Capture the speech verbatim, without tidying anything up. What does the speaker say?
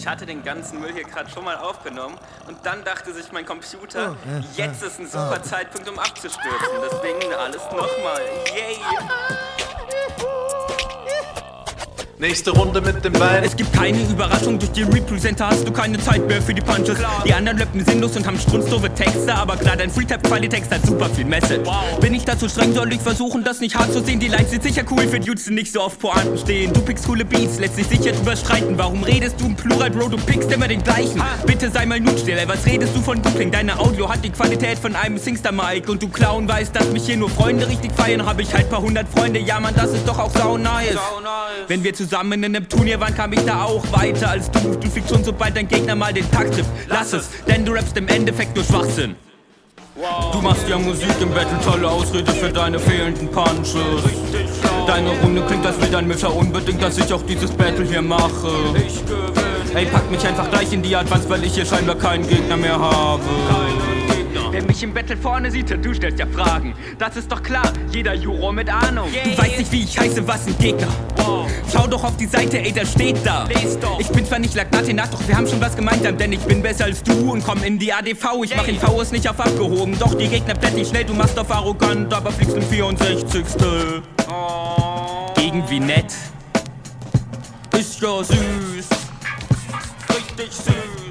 Ich hatte den ganzen Müll hier gerade schon mal aufgenommen und dann dachte sich mein Computer, jetzt ist ein super Zeitpunkt, um abzustürzen. Deswegen alles nochmal. Yay! Nächste Runde mit dem Bein. Es gibt keine Überraschung, durch die Representer hast du keine Zeit mehr für die Punches. Klar. Die anderen rappen sinnlos und haben strunzdoofe Texte, aber klar, dein Freetap-Qualitext hat super viel Message. Wow. Bin ich da zu streng, soll ich versuchen, das nicht hart zu sehen? Die Lines sind sicher cool für Dudes, die nicht so auf Pointen stehen. Du pickst coole Beats, lässt sich sicher drüber streiten. Warum redest du im Plural, Bro, du pickst immer den gleichen? Ha. Bitte sei mal nun still, ey, was redest du von Googling? Deine Audio hat die Qualität von einem Singster-Mic und du Clown weißt, dass mich hier nur Freunde richtig feiern. Hab ich halt paar hundert Freunde, ja man, das ist doch auch sau nice. Sau nice. Wenn wir zusammen in einem Turnier waren, kam ich da auch weiter als du. Du fliegst schon, sobald dein Gegner mal den Takt trifft. Lass es, denn du rappst im Endeffekt nur Schwachsinn. Wow. Du machst ja Musik im Battle, tolle Ausrede für deine fehlenden Punches. Deine Runde klingt, als will dein Mischer unbedingt, dass ich auch dieses Battle hier mache. Ich gewinne. Ey, pack mich einfach gleich in die Advance, weil ich hier scheinbar keinen Gegner mehr habe. Wer mich im Battle vorne sieht, du stellst ja Fragen. Das ist doch klar, jeder Juror mit Ahnung. Yeah. Du weißt nicht, wie ich heiße, was ein Gegner. Wow. Schau doch auf die Seite, ey, der steht da. Les doch. Ich bin zwar nicht Lagnate-Nacht, doch wir haben schon was gemeinsam. Denn ich bin besser als du und komm in die A D V. Ich yeah. mach in V S nicht auf abgehoben. Doch die Gegner plätt nicht schnell, du machst auf arrogant, aber fliegst im vierundsechzigste Oh. Irgendwie nett. Ist ja süß. Richtig süß.